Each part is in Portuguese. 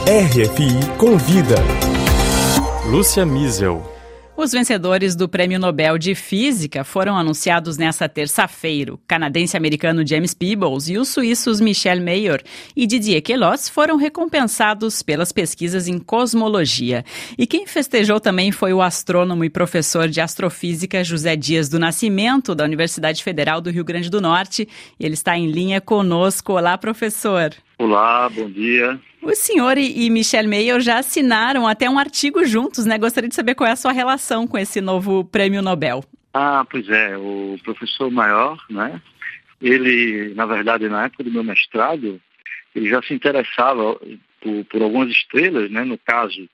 RFI Convida. Lúcia Miesel. Os vencedores do Prêmio Nobel de Física foram anunciados nesta terça-feira. O canadense-americano James Peebles e os suíços Michel Mayor e Didier Queloz foram recompensados pelas pesquisas em cosmologia. E quem festejou também foi o astrônomo e professor de astrofísica José Dias do Nascimento, da Universidade Federal do Rio Grande do Norte. Ele está em linha conosco. Olá, professor. Olá, bom dia. O senhor e Michel Mayor já assinaram até um artigo juntos, né? Gostaria de saber qual é a sua relação com esse novo Prêmio Nobel. Pois é, o professor Mayor, né? Ele, na verdade, na época do meu mestrado, ele já se interessava por algumas estrelas, né? No caso,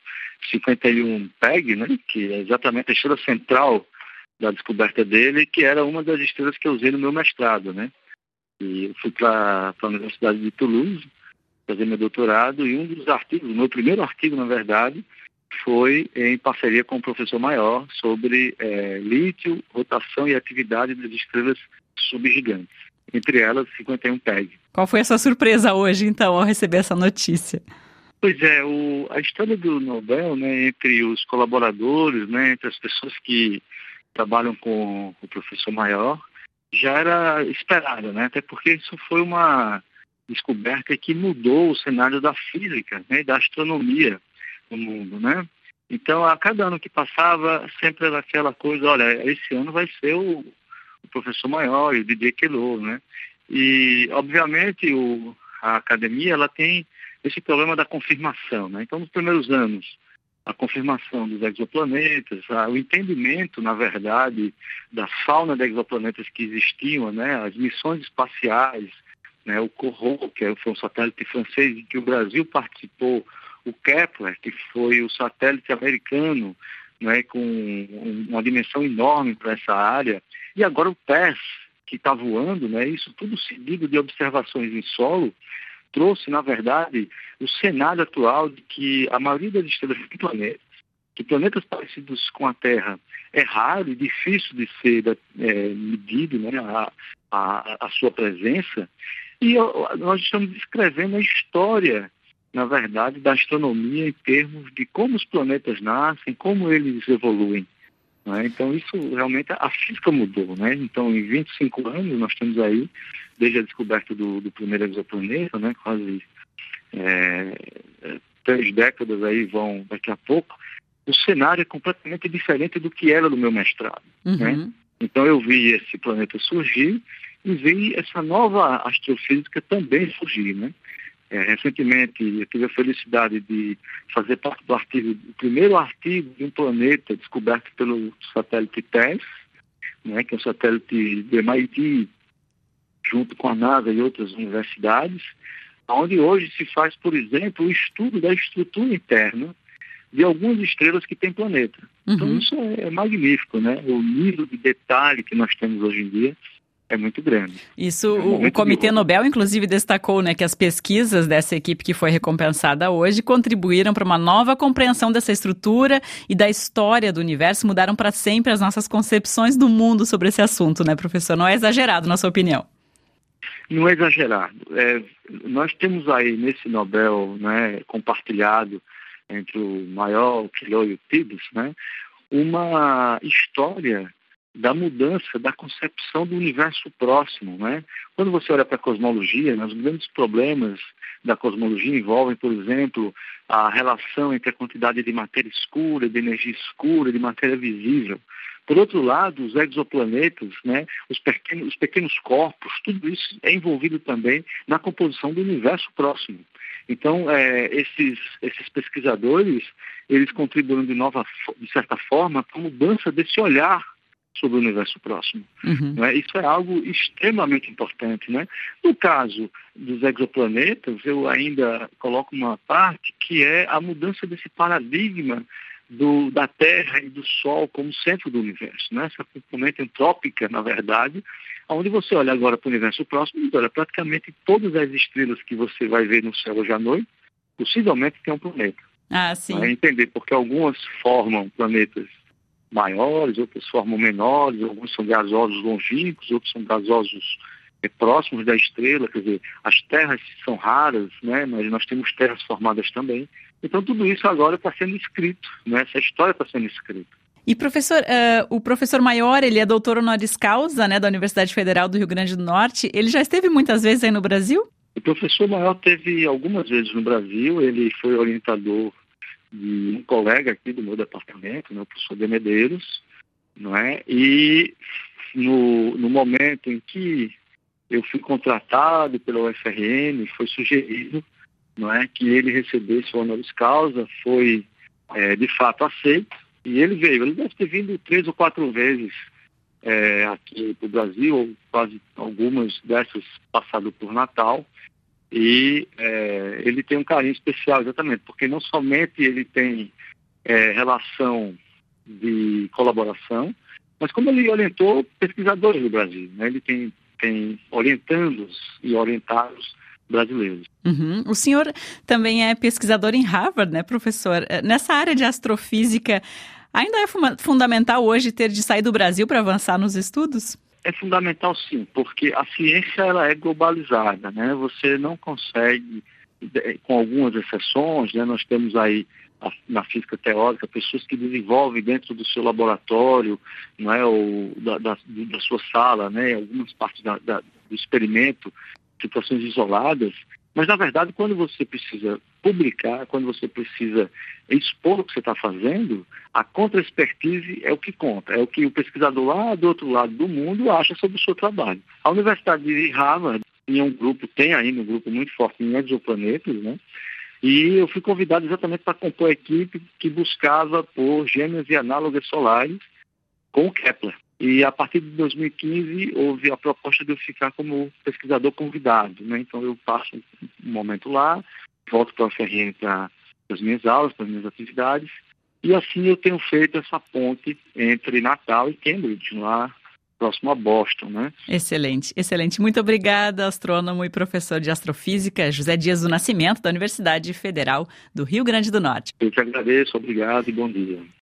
51 PEG, né? Que é exatamente a estrela central da descoberta dele, que era uma das estrelas que eu usei no meu mestrado, né? E eu fui para a Universidade de Toulouse fazer meu doutorado, e um dos artigos, o meu primeiro artigo, na verdade, foi em parceria com o professor Mayor sobre lítio, rotação e atividade das estrelas subgigantes, entre elas 51 PEG. Qual foi a sua surpresa hoje, então, ao receber essa notícia? Pois é, a história do Nobel, né, entre os colaboradores, né, entre as pessoas que trabalham com o professor Mayor, já era esperada, né, até porque isso foi uma descoberta que mudou o cenário da física, né, e da astronomia no mundo, né? Então, a cada ano que passava, sempre era aquela coisa, olha, esse ano vai ser o professor Mayor e o Didier Queloz, né? E, obviamente, a academia, ela tem esse problema da confirmação, né? Então, nos primeiros anos, a confirmação dos exoplanetas, o entendimento, na verdade, da fauna de exoplanetas que existiam, né? As missões espaciais, né, o Corot, que foi um satélite francês em que o Brasil participou, o Kepler, que foi o satélite americano, né, com uma dimensão enorme para essa área, e agora o TESS, que está voando, né, isso tudo seguido de observações em solo, trouxe, na verdade, o cenário atual de que a maioria das estrelas tem planetas, que planetas parecidos com a Terra é raro e difícil de ser medido, né, a sua presença. E nós estamos descrevendo a história, na verdade, da astronomia em termos de como os planetas nascem, como eles evoluem, né? Então, isso realmente, a física mudou, né? Então, em 25 anos, nós temos aí, desde a descoberta do primeiro exoplaneta, né? Quase 3 décadas aí vão daqui a pouco, o cenário é completamente diferente do que era do meu mestrado, né? Então, eu vi esse planeta surgir e vi essa nova astrofísica também surgir, né? Recentemente, eu tive a felicidade de fazer parte do primeiro artigo de um planeta descoberto pelo satélite TESS, né, que é um satélite do MIT, junto com a NASA e outras universidades, onde hoje se faz, por exemplo, o estudo da estrutura interna de algumas estrelas que têm planeta. Então, isso é magnífico, né? O nível de detalhe que nós temos hoje em dia é muito grande. Isso, o Comitê Nobel, inclusive, destacou, né, que as pesquisas dessa equipe que foi recompensada hoje contribuíram para uma nova compreensão dessa estrutura e da história do universo, mudaram para sempre as nossas concepções do mundo sobre esse assunto, né, professor? Não é exagerado, na sua opinião? Não é exagerado. Nós temos aí, nesse Nobel, né, compartilhado entre o Mayor, o Queloz e o Peebles, né, uma história da mudança da concepção do universo próximo, né? Quando você olha para a cosmologia, né, os grandes problemas da cosmologia envolvem, por exemplo, a relação entre a quantidade de matéria escura, de energia escura, de matéria visível. Por outro lado, os exoplanetas, né, os pequenos corpos, tudo isso é envolvido também na composição do universo próximo. Então, esses pesquisadores, eles contribuem de certa forma para a mudança desse olhar sobre o universo próximo. Né? Isso é algo extremamente importante, né? No caso dos exoplanetas, eu ainda coloco uma parte que é a mudança desse paradigma da Terra e do Sol como centro do universo, né? Essa componente antrópica, na verdade, onde você olha agora para o universo próximo, olha, praticamente todas as estrelas que você vai ver no céu hoje à noite, possivelmente tem um planeta. Sim. Entender porque algumas formam planetas maiores, outras formam menores, alguns são gasosos longínquos, outros são gasosos próximos da estrela, quer dizer, as terras são raras, né? Mas nós temos terras formadas também. Então tudo isso agora está sendo escrito, né? Essa história está sendo escrita. E professor, o professor Maior, ele é doutor honoris causa, né, da Universidade Federal do Rio Grande do Norte. Ele já esteve muitas vezes aí no Brasil? O professor Maior teve algumas vezes no Brasil. Ele foi orientador de um colega aqui do meu departamento, né, o professor de Medeiros, não é? E no momento em que eu fui contratado pela UFRN, foi sugerido, não é, que ele recebesse o honoris causa, foi de fato aceito. E ele veio, ele deve ter vindo 3 ou 4 vezes aqui para o Brasil, ou quase algumas dessas passado por Natal. E ele tem um carinho especial, exatamente, porque não somente ele tem relação de colaboração, mas como ele orientou pesquisadores do Brasil, né? Ele tem orientandos e orientados brasileiros. Uhum. O senhor também é pesquisador em Harvard, né, professor? Nessa área de astrofísica, ainda é fundamental hoje ter de sair do Brasil para avançar nos estudos? É fundamental, sim, porque a ciência ela é globalizada, né? Você não consegue, com algumas exceções, né? Nós temos aí na física teórica pessoas que desenvolvem dentro do seu laboratório, não é, ou da sua sala, né? Algumas partes do experimento, situações isoladas. Mas, na verdade, quando você precisa publicar, quando você precisa expor o que você está fazendo, a contra-expertise é o que conta, é o que o pesquisador lá do outro lado do mundo acha sobre o seu trabalho. A Universidade de Harvard tem ainda um grupo muito forte em exoplanetas, né? E eu fui convidado exatamente para compor a equipe que buscava por gêmeas e análogas solares com o Kepler. E a partir de 2015 houve a proposta de eu ficar como pesquisador convidado, né? Então eu passo um momento lá, volto para a UFRN para as minhas aulas, para as minhas atividades, e assim eu tenho feito essa ponte entre Natal e Cambridge, lá próximo a Boston, né? Excelente, excelente. Muito obrigada, astrônomo e professor de astrofísica José Dias do Nascimento, da Universidade Federal do Rio Grande do Norte. Eu te agradeço, obrigado e bom dia.